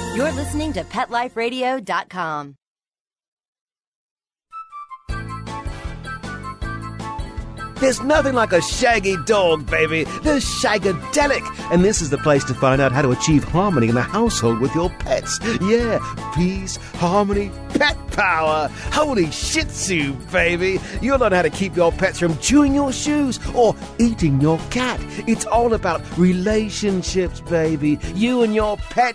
You're listening to PetLifeRadio.com. There's nothing like a shaggy dog, baby. They're shagadelic. And this is the place to find out how to achieve harmony in the household with your pets. Yeah, peace, harmony, pet power. Holy shih tzu, baby. You'll learn how to keep your pets from chewing your shoes or eating your cat. It's all about relationships, baby. You and your pet.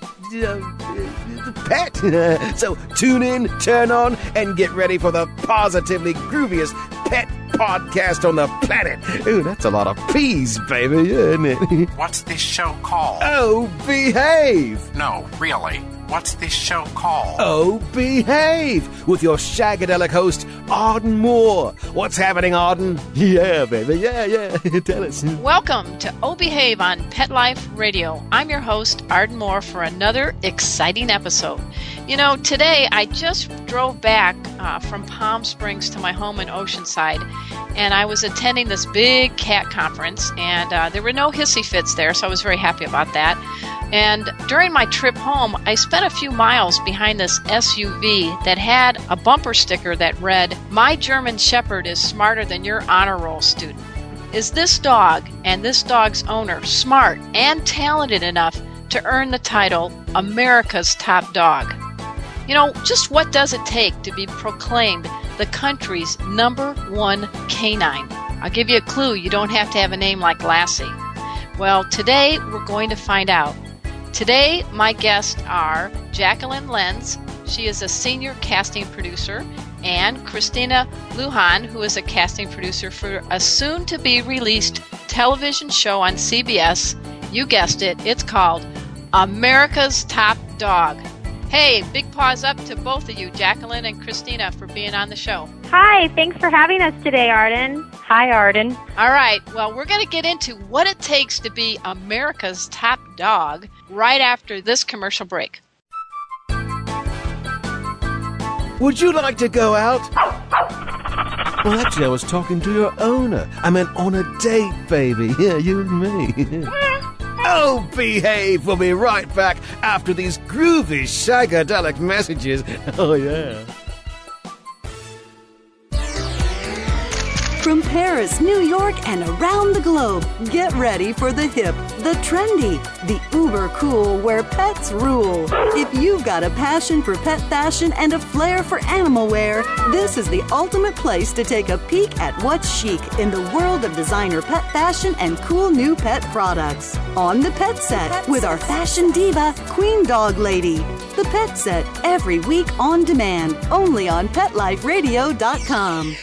So tune in, turn on, and get ready for the positively grooviest pet podcast on the planet. Ooh, that's a lot of P's, baby, isn't it? What's this show called? Oh, behave! No, really. What's this show called? Oh, behave! With your shagadelic host, Arden Moore. What's happening, Arden? Yeah, baby, yeah. Tell us. Welcome to Oh Behave on Pet Life Radio. I'm your host, Arden Moore, for another exciting episode. You know, today I just drove back from Palm Springs to my home in Oceanside, and I was attending this big cat conference, and there were no hissy fits there, so I was very happy about that. And during my trip home, I spent a few miles behind this SUV that had a bumper sticker that read, "My German Shepherd is smarter than your honor roll student." Is this dog and this dog's owner smart and talented enough to earn the title America's Top Dog? You know, just what does it take to be proclaimed the country's #1 canine? I'll give you a clue. You don't have to have a name like Lassie. Well, today we're going to find out. Today, my guests are Jacqueline Lenz. She is a senior casting producer, and Christina Lujan, who is a casting producer for a soon-to-be-released television show on CBS. You guessed it. It's called America's Top Dog. Hey, big paws up to both of you, Jacqueline and Christina, for being on the show. Hi, thanks for having us today, Arden. Hi, Arden. All right, well, we're going to get into what it takes to be America's top dog right after this commercial break. Would you like to go out? Well, actually, I was talking to your owner. I meant on a date, baby. Yeah, you and me. Oh, behave! We'll be right back after these groovy shagadelic messages. Oh, yeah. From Paris, New York, and around the globe, get ready for the hip, the trendy, the uber cool where pets rule. If you've got a passion for pet fashion and a flair for animal wear, this is the ultimate place to take a peek at what's chic in the world of designer pet fashion and cool new pet products. On the Pet Set with our fashion diva, Queen Dog Lady. The Pet Set, every week on demand, only on PetLifeRadio.com.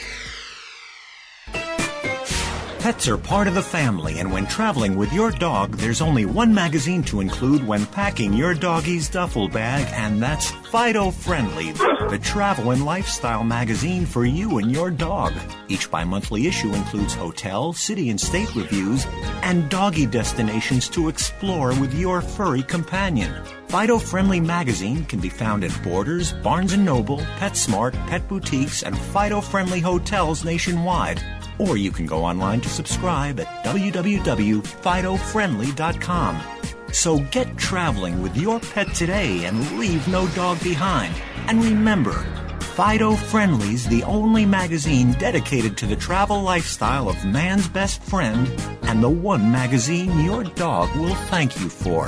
Pets are part of the family, and when traveling with your dog, there's only one magazine to include when packing your doggie's duffel bag, and that's Fido Friendly, the travel and lifestyle magazine for you and your dog. Each bi-monthly issue includes hotel, city, and state reviews, and doggy destinations to explore with your furry companion. Fido Friendly magazine can be found at Borders, Barnes & Noble, PetSmart, Pet Boutiques, and Fido Friendly hotels nationwide. Or you can go online to subscribe at www.fidofriendly.com. So get traveling with your pet today and leave no dog behind. And remember, Fido Friendly's the only magazine dedicated to the travel lifestyle of man's best friend, and the one magazine your dog will thank you for.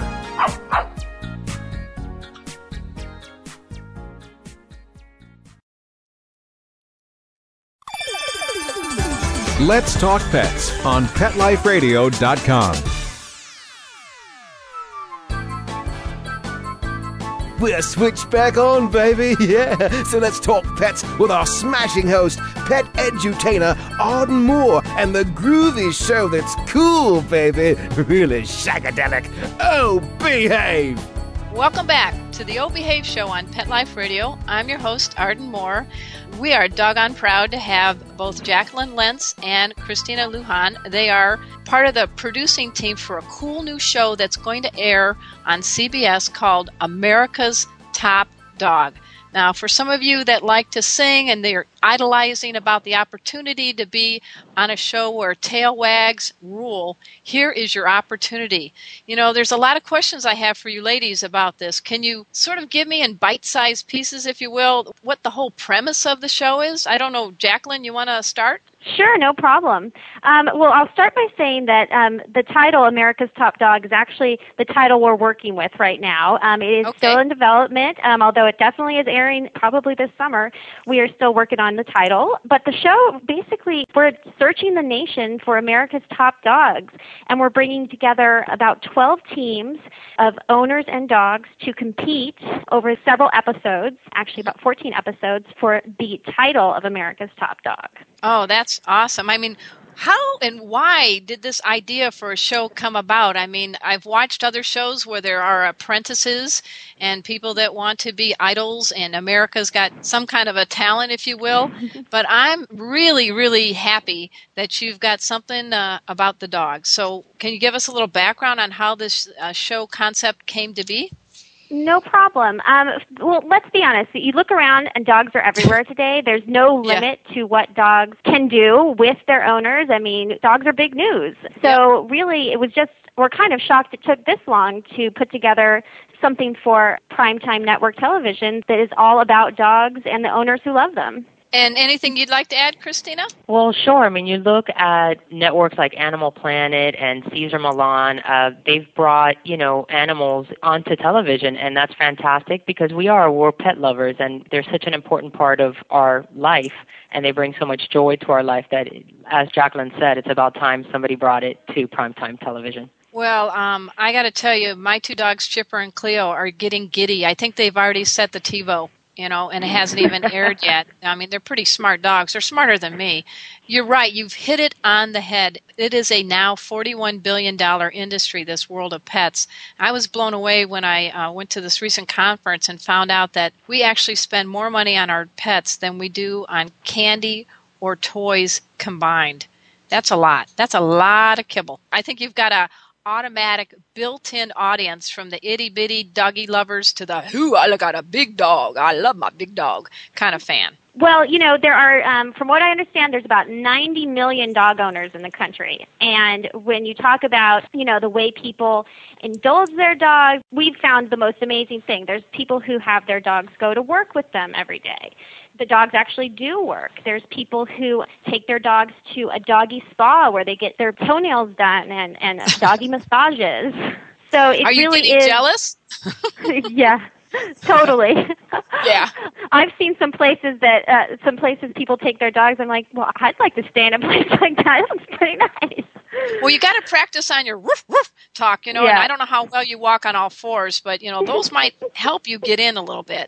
Let's Talk Pets on PetLifeRadio.com. We're switched back on, baby. Yeah. So let's talk pets with our smashing host, pet edutainer Arden Moore, and the groovy show that's cool, baby. Really shagadelic. Oh, behave! Welcome back to the Oh Behave Show on Pet Life Radio. I'm your host, Arden Moore. We are doggone proud to have both Jacqueline Lenz and Christina Lujan. They are part of the producing team for a cool new show that's going to air on CBS called America's Top Dog. Now, for some of you that like to sing and they're idolizing about the opportunity to be on a show where tail wags rule, here is your opportunity. You know, there's a lot of questions I have for you ladies about this. Can you sort of give me in bite-sized pieces, if you will, what the whole premise of the show is? I don't know, Jacqueline, you want to start? Sure, no problem. Well, I'll start by saying that the title, America's Top Dog, is actually the title we're working with right now. It is still in development, although it definitely is airing probably this summer. We are still working on the title. But the show, basically, we're searching the nation for America's top dogs, and we're bringing together about 12 teams of owners and dogs to compete over several episodes, actually about 14 episodes, for the title of America's Top Dog. Oh, that's awesome. I mean, how and why did this idea for a show come about? I mean, I've watched other shows where there are apprentices and people that want to be idols, and America's got some kind of a talent, if you will. But I'm really, really happy that you've got something about the dogs. So can you give us a little background on how this show concept came to be? No problem. Well, let's be honest. You look around and dogs are everywhere today. There's no limit to what dogs can do with their owners. I mean, dogs are big news. So really, it was just, we're kind of shocked it took this long to put together something for primetime network television that is all about dogs and the owners who love them. And anything you'd like to add, Christina? Well, sure. I mean, you look at networks like Animal Planet and Cesar Millan. They've brought, animals onto television, and that's fantastic because we're pet lovers, and they're such an important part of our life, and they bring so much joy to our life that, as Jacqueline said, it's about time somebody brought it to primetime television. Well, I got to tell you, my two dogs, Chipper and Cleo, are getting giddy. I think they've already set the TiVo. And it hasn't even aired yet. I mean, they're pretty smart dogs. They're smarter than me. You're right. You've hit it on the head. It is a now $41 billion industry, this world of pets. I was blown away when I went to this recent conference and found out that we actually spend more money on our pets than we do on candy or toys combined. That's a lot. That's a lot of kibble. I think you've got a automatic built-in audience from the itty-bitty doggy lovers to the I got a big dog, I love my big dog kind of fan. Well, there are, from what I understand, there's about 90 million dog owners in the country. And when you talk about, the way people indulge their dogs, we've found the most amazing thing. There's people who have their dogs go to work with them every day. The dogs actually do work. There's people who take their dogs to a doggy spa where they get their toenails done and doggy massages. So it Are you really getting is jealous? Yeah. Totally. Yeah. I've seen some places people take their dogs. I'm like, well, I'd like to stay in a place like that. It looks pretty nice. Well, you got to practice on your woof woof talk, and I don't know how well you walk on all fours, but those might help you get in a little bit.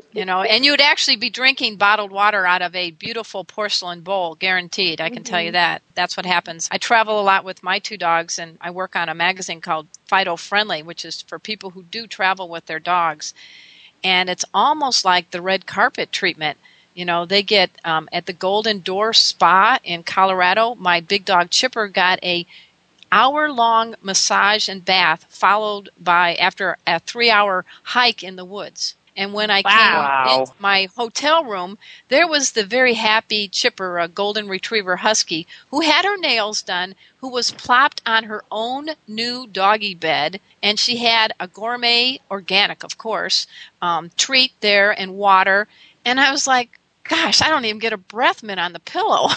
And you would actually be drinking bottled water out of a beautiful porcelain bowl, guaranteed. I can tell you that. That's what happens. I travel a lot with my two dogs, and I work on a magazine called Fido Friendly, which is for people who do travel with their dogs. And it's almost like the red carpet treatment. They get at the Golden Door Spa in Colorado, my big dog Chipper got a hour-long massage and bath followed by after a 3-hour hike in the woods. And when I came into my hotel room, there was the very happy Chipper, a golden retriever husky, who had her nails done, who was plopped on her own new doggy bed, and she had a gourmet, organic of course, treat there and water. And I was like, gosh, I don't even get a breath mint on the pillow.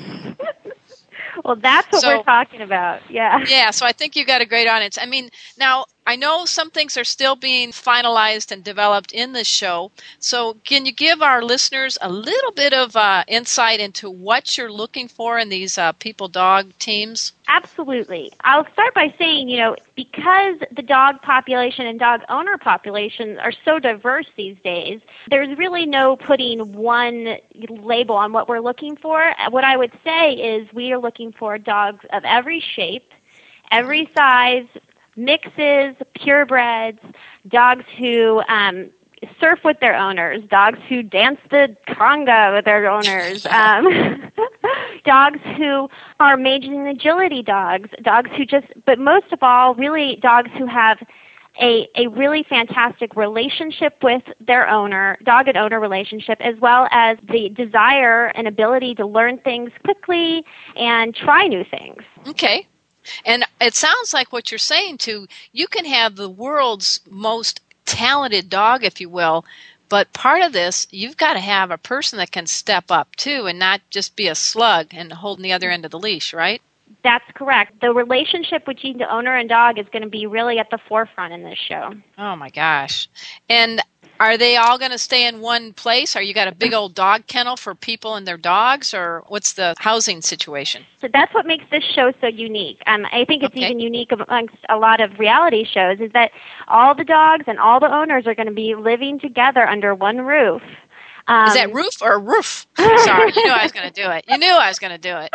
Well, that's what we're talking about. Yeah. Yeah, so I think you got a great audience. I mean, now, I know some things are still being finalized and developed in this show. So can you give our listeners a little bit of insight into what you're looking for in these people-dog teams? Absolutely. I'll start by saying, because the dog population and dog owner population are so diverse these days, there's really no putting one label on what we're looking for. What I would say is we are looking for dogs of every shape, every size, mixes, purebreds, dogs who surf with their owners, dogs who dance the conga with their owners, dogs who are amazing agility dogs, but most of all, really dogs who have a really fantastic relationship with their owner, dog and owner relationship, as well as the desire and ability to learn things quickly and try new things. Okay. And it sounds like what you're saying, too, you can have the world's most talented dog, if you will, but part of this, you've got to have a person that can step up, too, and not just be a slug and holding the other end of the leash, right? That's correct. The relationship between the owner and dog is going to be really at the forefront in this show. Oh, my gosh. And are they all going to stay in one place? Or you got a big old dog kennel for people and their dogs? Or what's the housing situation? So that's what makes this show so unique. I think it's even unique amongst a lot of reality shows, is that all the dogs and all the owners are going to be living together under one roof. Is that roof or roof? Sorry, you knew I was going to do it. You knew I was going to do it.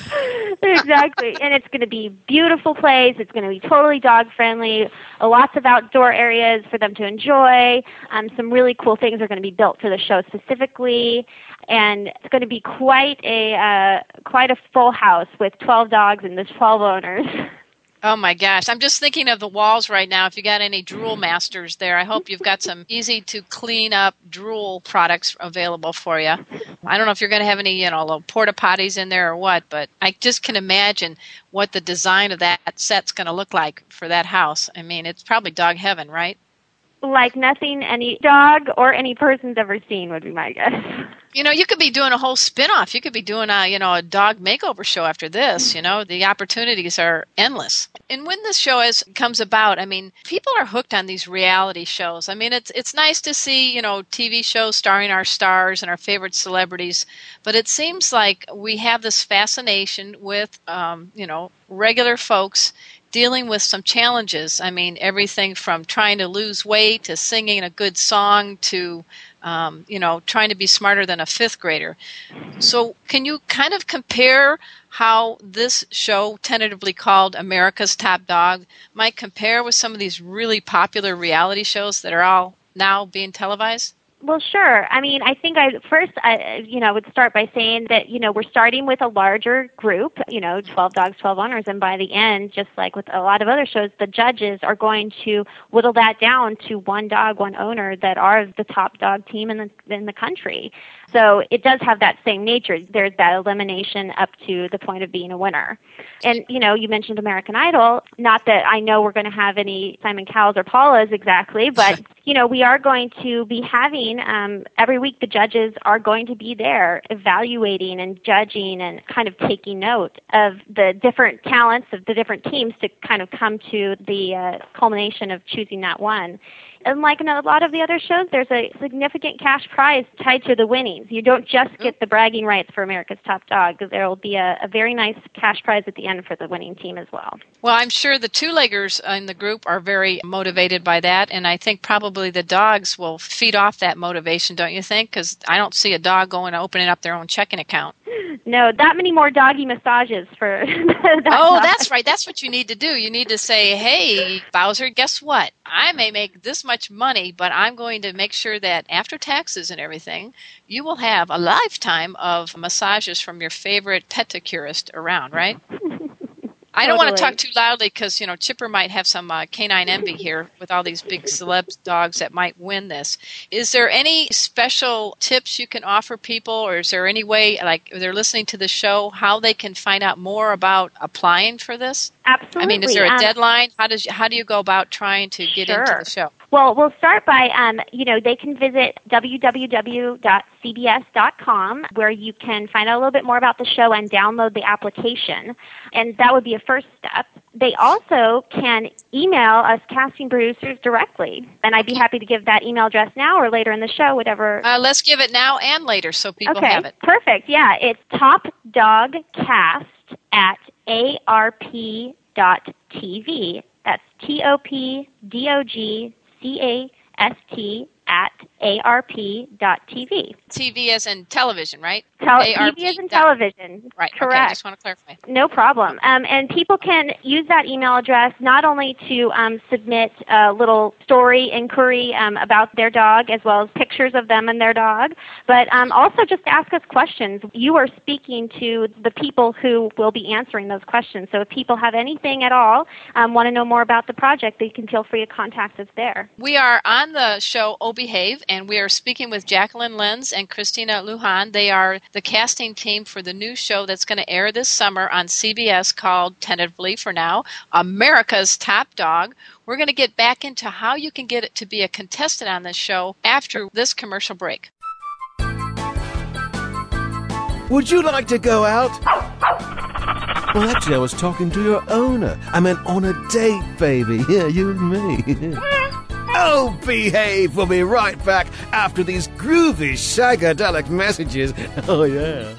Exactly. And it's going to be a beautiful place. It's going to be totally dog-friendly, lots of outdoor areas for them to enjoy. Some really cool things are going to be built for the show specifically. And it's going to be quite a full house with 12 dogs and there's 12 owners. Oh, my gosh. I'm just thinking of the walls right now. If you got any drool masters there, I hope you've got some easy-to-clean-up drool products available for you. I don't know if you're going to have any, little porta potties in there or what, but I just can imagine what the design of that set's going to look like for that house. I mean, it's probably dog heaven, right? Like nothing any dog or any person's ever seen would be my guess. You could be doing a whole spin-off. You could be doing a dog makeover show after this. The opportunities are endless. And when this show comes about, I mean, people are hooked on these reality shows. I mean, it's nice to see, TV shows starring our stars and our favorite celebrities, but it seems like we have this fascination with, regular folks dealing with some challenges. I mean, everything from trying to lose weight to singing a good song to, trying to be smarter than a fifth grader. So can you kind of compare how this show, tentatively called America's Top Dog, might compare with some of these really popular reality shows that are all now being televised? Well, sure. I mean, I think I would start by saying that, we're starting with a larger group, 12 dogs, 12 owners. And by the end, just like with a lot of other shows, the judges are going to whittle that down to one dog, one owner that are the top dog team in the country. So it does have that same nature. There's that elimination up to the point of being a winner. And, you mentioned American Idol. Not that I know we're going to have any Simon Cowells or Paulas exactly, but, we are going to be having, every week the judges are going to be there evaluating and judging and kind of taking note of the different talents of the different teams to kind of come to the culmination of choosing that one. And like in a lot of the other shows, there's a significant cash prize tied to the winnings. You don't just get the bragging rights for America's Top Dog. There will be a very nice cash prize at the end for the winning team as well. Well, I'm sure the two-leggers in the group are very motivated by that, and I think probably the dogs will feed off that motivation, don't you think? Because I don't see a dog going and opening up their own checking account. No, that many more doggy massages for that. Oh, that's right. That's what you need to do. You need to say, hey, Bowser, guess what? I may make this much money, but I'm going to make sure that after taxes and everything, you will have a lifetime of massages from your favorite pedicurist around, right? I don't want to talk too loudly because, Chipper might have some canine envy here with all these big celeb dogs that might win this. Is there any special tips you can offer people, or is there any way, like if they're listening to the show, how they can find out more about applying for this? Absolutely. I mean, is there a deadline? How do you go about trying to get into the show? Well, we'll start by, they can visit www.cbs.com, where you can find out a little bit more about the show and download the application. And that would be a first step. They also can email us casting producers directly. And I'd be happy to give that email address now or later in the show, whatever. Let's give it now and later so people have it. Perfect. Yeah, it's topdogcast@arp.tv. That's TOPDOGCAST arp.tv. TV as in television, right? TV as in television. Right. Correct. Okay, I just want to clarify. No problem. And people can use that email address not only to submit a little story inquiry about their dog, as well as pictures of them and their dog, but also just ask us questions. You are speaking to the people who will be answering those questions. So if people have anything at all, want to know more about the project, they can feel free to contact us there. We are on the show Oh Behave, and we are speaking with Jacqueline Lenz and Christina Lujan. They are the casting team for the new show that's going to air this summer on CBS called, tentatively for now, America's Top Dog. We're going to get back into how you can get it to be a contestant on this show after this commercial break. Would you like to go out? Well, actually, I was talking to your owner. I meant on a date, baby. Yeah, you and me. Oh, Behave! We'll be right back after these groovy, shagadelic messages. Oh, yeah.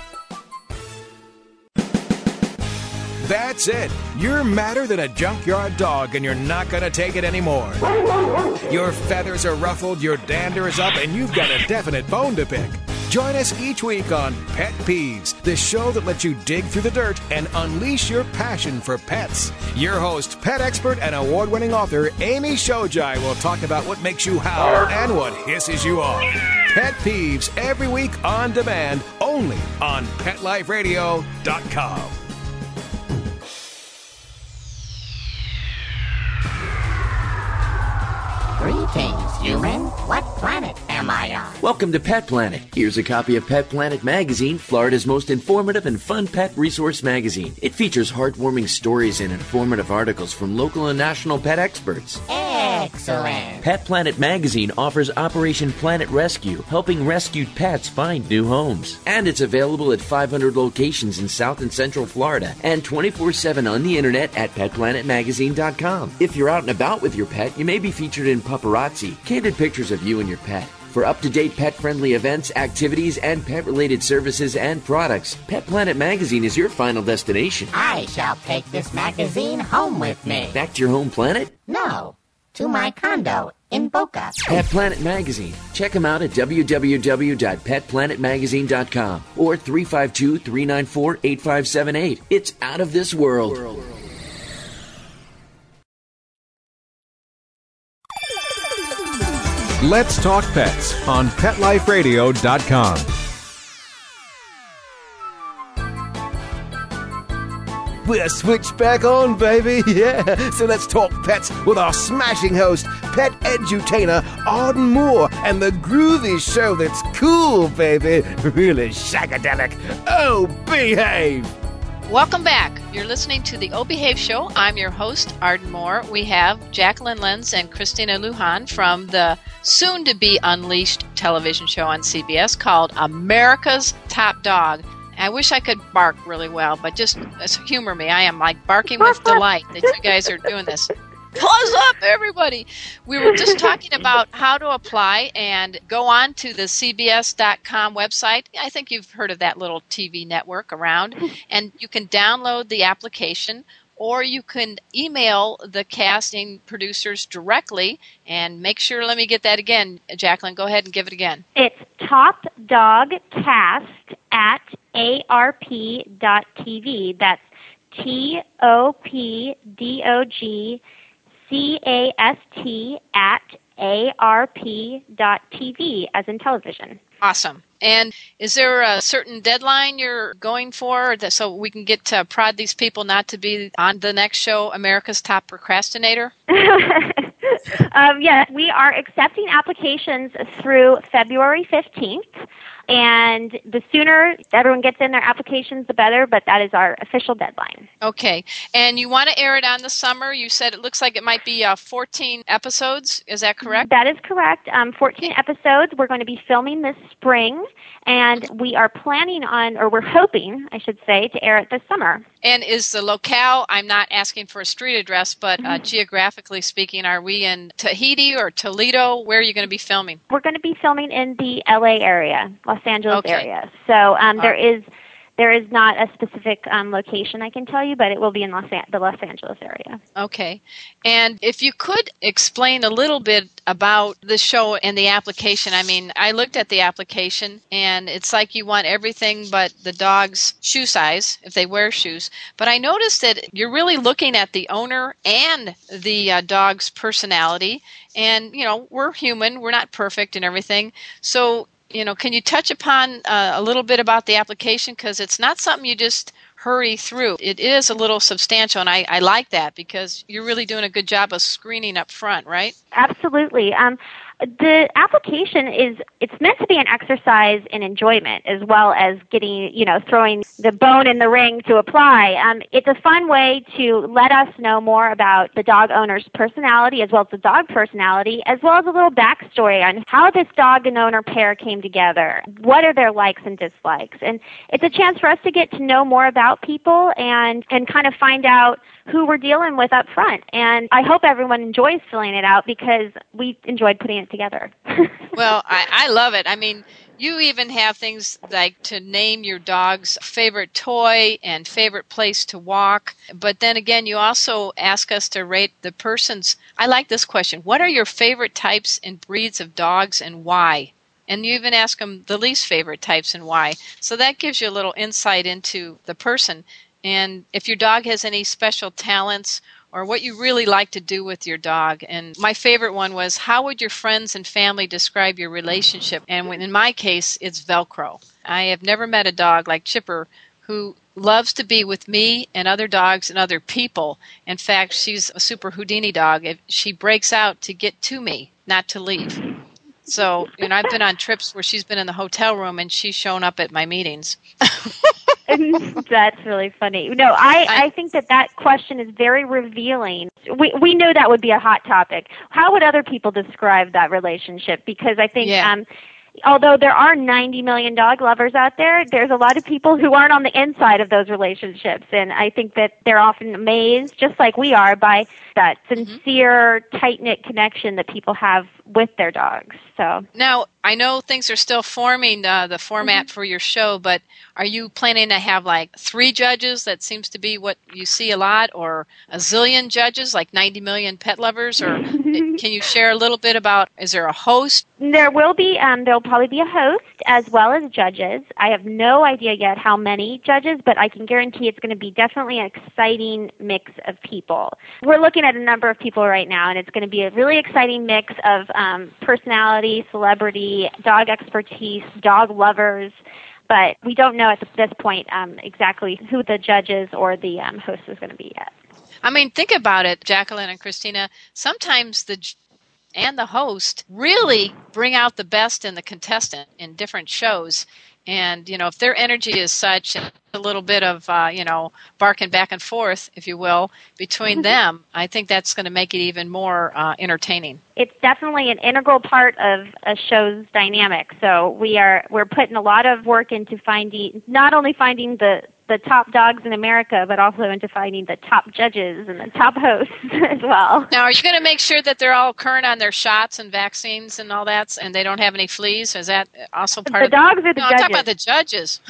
That's it. You're madder than a junkyard dog, and you're not going to take it anymore. Your feathers are ruffled, your dander is up, and you've got a definite bone to pick. Join us each week on Pet Peeves, the show that lets you dig through the dirt and unleash your passion for pets. Your host, pet expert and award-winning author Amy Shojai will talk about what makes you howl and what hisses you off. Pet Peeves every week on demand, only on PetLifeRadio.com. Greetings, human. What planet am I on? Welcome to Pet Planet. Here's a copy of Pet Planet Magazine, Florida's most informative and fun pet resource magazine. It features heartwarming stories and informative articles from local and national pet experts. Excellent. Pet Planet Magazine offers Operation Planet Rescue, helping rescued pets find new homes. And it's available at 500 locations in South and Central Florida and 24/7 on the internet at PetPlanetMagazine.com. If you're out and about with your pet, you may be featured in Paparazzi, candid pictures of you and your pet. For up-to-date pet-friendly events, activities, and pet-related services and products, Pet Planet Magazine is your final destination. I shall take this magazine home with me. Back to your home planet? No, to my condo in Boca. Pet Planet Magazine. Check them out at www.petplanetmagazine.com or 352-394-8578. It's out of this world. Let's Talk Pets on PetLifeRadio.com. We're switched back on, baby. Yeah. So let's talk pets with our smashing host, pet edutainer Arden Moore, and the groovy show that's cool, baby. Really shagadelic. Oh, Behave! Welcome back. You're listening to the Oh Behave Show. I'm your host, Arden Moore. We have Jacqueline Lenz and Christina Lujan from the soon-to-be unleashed television show on CBS called America's Top Dog. I wish I could bark really well, but just humor me. I am like barking with delight that you guys are doing this. Close up, everybody. We were just talking about how to apply and go on to the CBS.com website. I think you've heard of that little TV network around. And you can download the application, or you can email the casting producers directly. And make sure, let me get that again, Jacqueline. Go ahead and give it again. It's topdogcast@arp.tv. That's TOPDOGCAST@ARP.tv, as in television. Awesome. And is there a certain deadline you're going for so we can get to prod these people not to be on the next show, America's Top Procrastinator? Yes, we are accepting applications through February 15th. And the sooner everyone gets in their applications, the better, but that is our official deadline. Okay. And you want to air it on the summer? You said it looks like it might be 14 episodes. Is that correct? That is correct. 14 episodes. We're going to be filming this spring, and we are planning on, or we're hoping, I should say, to air it this summer. And is the locale, I'm not asking for a street address, but geographically speaking, are we in Tahiti or Toledo? Where are you going to be filming? We're going to be filming in the LA area, Los Angeles area. So there is there is not a specific location I can tell you, but it will be in the Los Angeles area. Okay. And if you could explain a little bit about the show and the application. I mean, I looked at the application, and it's like you want everything but the dog's shoe size, if they wear shoes. But I noticed that you're really looking at the owner and the dog's personality. And, we're human. We're not perfect and everything. So, can you touch upon a little bit about the application? Because it's not something you just hurry through. It is a little substantial, and I like that because you're really doing a good job of screening up front, right? Absolutely. The application it's meant to be an exercise in enjoyment as well as getting, throwing the bone in the ring to apply. It's a fun way to let us know more about the dog owner's personality as well as the dog personality, as well as a little backstory on how this dog and owner pair came together. What are their likes and dislikes? And it's a chance for us to get to know more about people and kind of find out who we're dealing with up front. And I hope everyone enjoys filling it out because we enjoyed putting it together. Well, I love it. I mean, you even have things like to name your dog's favorite toy and favorite place to walk. But then again, you also ask us to rate the person's. I like this question. What are your favorite types and breeds of dogs and why? And you even ask them the least favorite types and why. So that gives you a little insight into the person. And if your dog has any special talents or what you really like to do with your dog. And my favorite one was, how would your friends and family describe your relationship? And in my case, it's Velcro. I have never met a dog like Chipper who loves to be with me and other dogs and other people. In fact, she's a super Houdini dog. She breaks out to get to me, not to leave. So, I've been on trips where she's been in the hotel room and she's shown up at my meetings. That's really funny. No, I think that question is very revealing. We knew that would be a hot topic. How would other people describe that relationship? Because I think although there are 90 million dog lovers out there, there's a lot of people who aren't on the inside of those relationships. And I think that they're often amazed, just like we are, by that sincere, tight-knit connection that people have with their dogs. So now, I know things are still forming the format for your show, but are you planning to have like 3 judges? That seems to be what you see a lot, or a zillion judges, like 90 million pet lovers? Or can you share a little bit about, is there a host? There will be, there'll probably be a host as well as judges. I have no idea yet how many judges, but I can guarantee it's going to be definitely an exciting mix of people. We're looking at a number of people right now, and it's going to be a really exciting mix of personality, celebrity, dog expertise, dog lovers, but we don't know at this point exactly who the judges or the host is going to be yet. I mean, think about it, Jacqueline and Christina. Sometimes the host really bring out the best in the contestant in different shows. And, if their energy is such, and a little bit of, barking back and forth, if you will, between them, I think that's going to make it even more entertaining. It's definitely an integral part of a show's dynamic. So we're putting a lot of work into not only finding the top dogs in America, but also into finding the top judges and the top hosts as well. Now, are you going to make sure that they're all current on their shots and vaccines and all that, and they don't have any fleas? Is that also part of the dogs or the judges? I'm talking about the judges.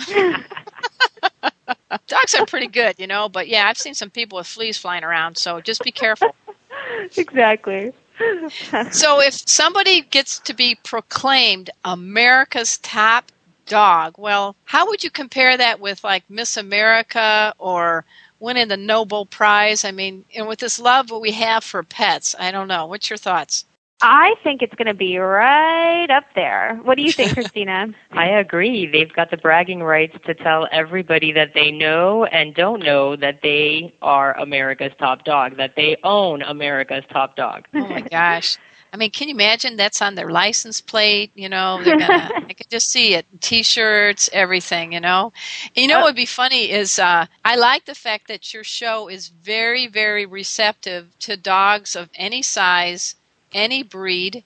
Dogs are pretty good, but yeah, I've seen some people with fleas flying around, so just be careful. Exactly. So if somebody gets to be proclaimed America's top dog, well, how would you compare that with like Miss America or winning the Nobel Prize? I mean, and with this love that we have for pets, I don't know. What's your thoughts? I think it's going to be right up there. What do you think, Christina? I agree. They've got the bragging rights to tell everybody that they know and don't know that they are America's top dog, that they own America's top dog. Oh, my gosh. I mean, can you imagine that's on their license plate? I could just see it. T-shirts, everything, And what would be funny is I like the fact that your show is very, very receptive to dogs of any size, any breed,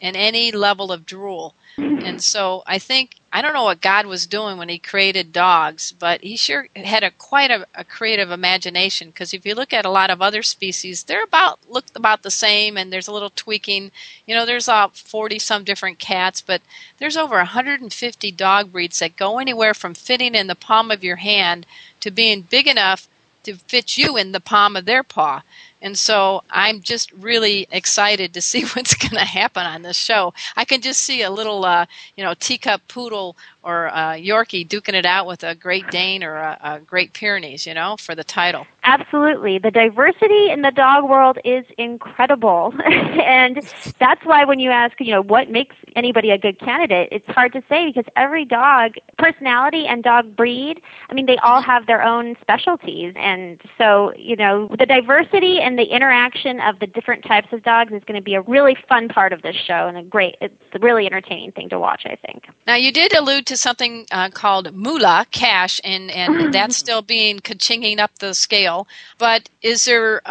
in any level of drool. And so I don't know what God was doing when he created dogs, but he sure had quite a creative imagination, because if you look at a lot of other species, look about the same, and there's a little tweaking. There's 40-some different cats, but there's over 150 dog breeds that go anywhere from fitting in the palm of your hand to being big enough to fit you in the palm of their paw. And so I'm just really excited to see what's going to happen on this show. I can just see a little, teacup poodle or a Yorkie duking it out with a Great Dane or a Great Pyrenees, for the title. Absolutely. The diversity in the dog world is incredible. And that's why when you ask, what makes anybody a good candidate, it's hard to say, because every dog personality and dog breed, they all have their own specialties. And so, the diversity and the interaction of the different types of dogs is going to be a really fun part of this show, and it's a really entertaining thing to watch, I think. Now, you did allude to something called moolah, cash, and that's still being ka-chinging up the scale. But is there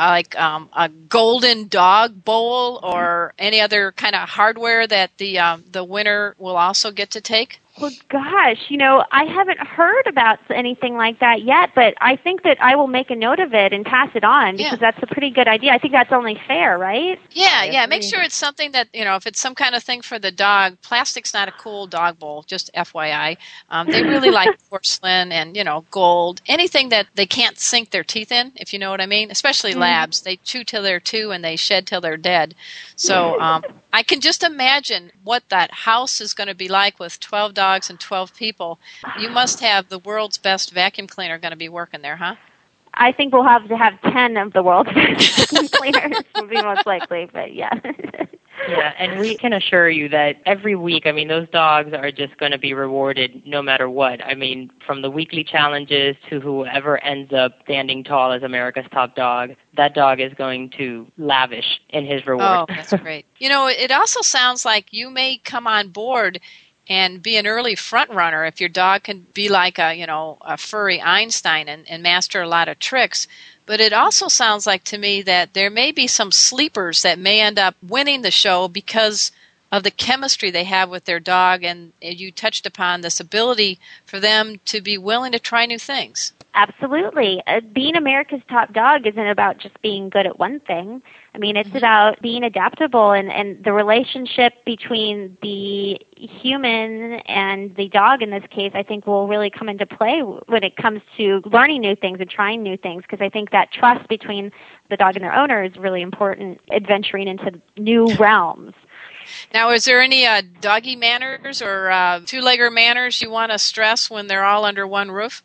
a golden dog bowl or any other kind of hardware that the winner will also get to take? Well, gosh, I haven't heard about anything like that yet, but I think that I will make a note of it and pass it on, because that's a pretty good idea. I think that's only fair, right? Yeah. Make sure it's something that, if it's some kind of thing for the dog, plastic's not a cool dog bowl, just FYI. They really like porcelain and, gold, anything that they can't sink their teeth in, if you know what I mean, especially labs. They chew till they're 2 and they shed till they're dead. So I can just imagine what that house is going to be like with 12 dogs and 12 people. You must have the world's best vacuum cleaner going to be working there, huh? I think we'll have to have 10 of the world's best vacuum cleaners will be most likely, but yeah. Yeah, and we can assure you that every week, those dogs are just going to be rewarded no matter what. From the weekly challenges to whoever ends up standing tall as America's top dog, that dog is going to lavish in his reward. Oh, that's great. It also sounds like you may come on board and be an early front runner if your dog can be like a furry Einstein and master a lot of tricks. But it also sounds like to me that there may be some sleepers that may end up winning the show because of the chemistry they have with their dog, and you touched upon this ability for them to be willing to try new things. Absolutely. Being America's top dog isn't about just being good at one thing. It's about being adaptable, and the relationship between the human and the dog in this case, I think, will really come into play when it comes to learning new things and trying new things, because I think that trust between the dog and their owner is really important, adventuring into new realms. Now, is there any doggy manners or two-legger manners you want to stress when they're all under one roof?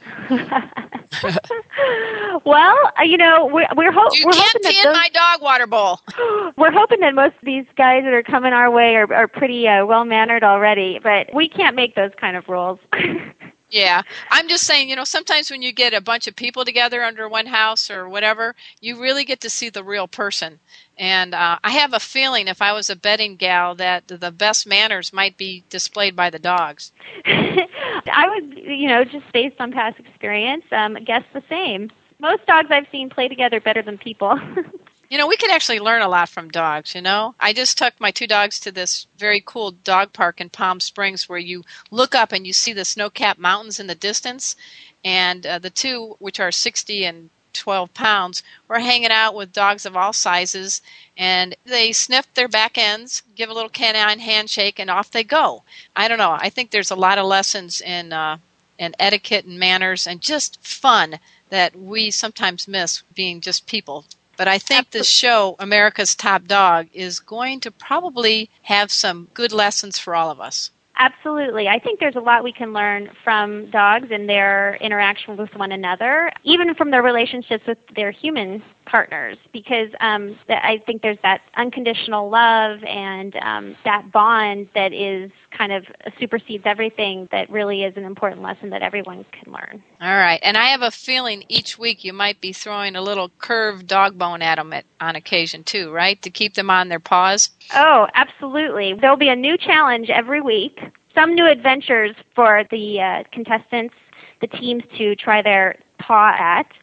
Well, we're hoping you can't pee in my dog water bowl. We're hoping that most of these guys that are coming our way are pretty well-mannered already, but we can't make those kind of rules. Yeah, I'm just saying, sometimes when you get a bunch of people together under one house or whatever, you really get to see the real person. And I have a feeling, if I was a betting gal, that the best manners might be displayed by the dogs. I would, just based on past experience, guess the same. Most dogs I've seen play together better than people. We could actually learn a lot from dogs, I just took my 2 dogs to this very cool dog park in Palm Springs where you look up and you see the snow-capped mountains in the distance. And the 2, which are 60 and 12 pounds, were hanging out with dogs of all sizes. And they sniff their back ends, give a little canine handshake, and off they go. I don't know. I think there's a lot of lessons in etiquette and manners and just fun that we sometimes miss being just people. But I think this show, America's Top Dog, is going to probably have some good lessons for all of us. Absolutely. I think there's a lot we can learn from dogs and their interaction with one another, even from their relationships with their human partners, because I think there's that unconditional love and that bond that is kind of supersedes everything, that really is an important lesson that everyone can learn. All right. And I have a feeling each week you might be throwing a little curved dog bone at them on occasion too, right, to keep them on their paws? Oh, absolutely. There'll be a new challenge every week, some new adventures for the contestants, the teams to try their paw at.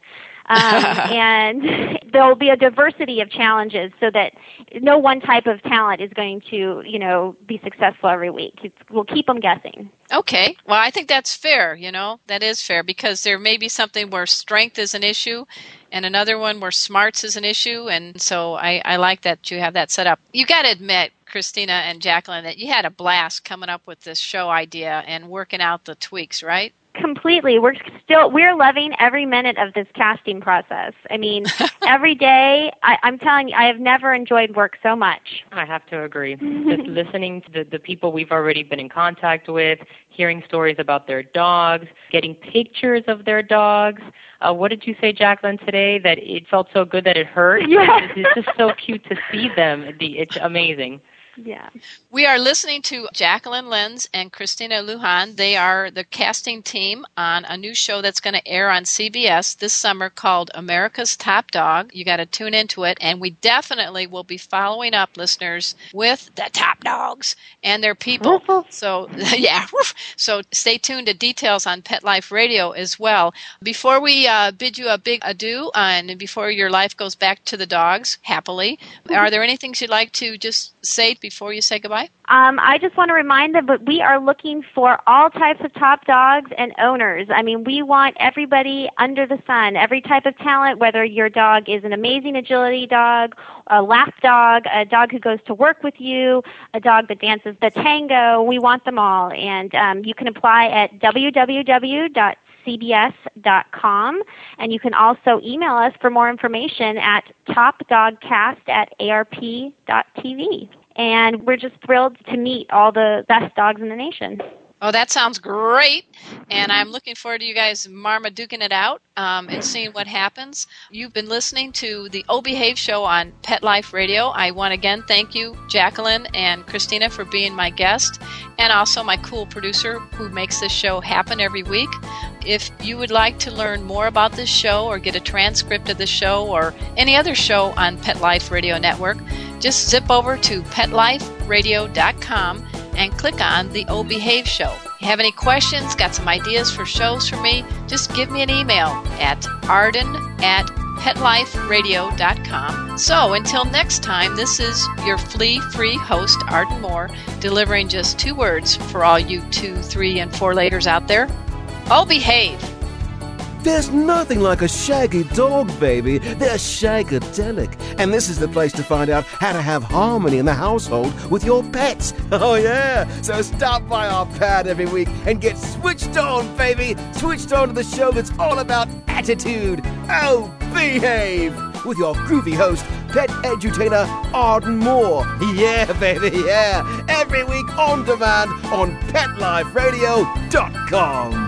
And there will be a diversity of challenges so that no one type of talent is going to, be successful every week. We'll keep them guessing. Okay. Well, I think that's fair, That is fair because there may be something where strength is an issue and another one where smarts is an issue. And so I like that you have that set up. You got to admit, Christina and Jacqueline, that you had a blast coming up with this show idea and working out the tweaks, right? Completely. We're loving every minute of this casting process. I mean, every day, I'm telling you, I have never enjoyed work so much. I have to agree. Just listening to the people we've already been in contact with, hearing stories about their dogs, getting pictures of their dogs. What did you say, Jacqueline, today? That it felt so good that it hurt? Yeah. It's just so cute to see them. It's amazing. Yeah. We are listening to Jacqueline Lenz and Christina Lujan. They are the casting team on a new show that's going to air on CBS this summer called America's Top Dog. You got to tune into it, and we definitely will be following up, listeners, with the top dogs and their people. So, yeah. So stay tuned to details on Pet Life Radio as well. Before we bid you a big adieu, and before your life goes back to the dogs, happily, are there any things you'd like to just say before you say goodbye? I just want to remind them that we are looking for all types of top dogs and owners. I mean, we want everybody under the sun, every type of talent, whether your dog is an amazing agility dog, a lap dog, a dog who goes to work with you, a dog that dances the tango. We want them all. And you can apply at www.cbs.com, and you can also email us for more information at topdogcast@arp.tv. And we're just thrilled to meet all the best dogs in the nation. Oh, that sounds great. And I'm looking forward to you guys marmaduking it out and seeing what happens. You've been listening to the O Behave Show on Pet Life Radio. I want to again thank you, Jacqueline and Christina, for being my guest, and also my cool producer who makes this show happen every week. If you would like to learn more about this show or get a transcript of the show or any other show on Pet Life Radio Network, just zip over to PetLifeRadio.com and click on the O Behave Show. If you have any questions, got some ideas for shows for me, just give me an email at arden@PetLifeRadio.com. So until next time, this is your flea-free host, Arden Moore, delivering just 2 words for all you 2, 3, and 4 laters out there. Oh, behave. There's nothing like a shaggy dog, baby. They're shagadelic. And this is the place to find out how to have harmony in the household with your pets. Oh, yeah. So stop by our pad every week and get switched on, baby. Switched on to the show that's all about attitude. Oh, behave. With your groovy host, pet edutainer Arden Moore. Yeah, baby, yeah. Every week on demand on PetLifeRadio.com.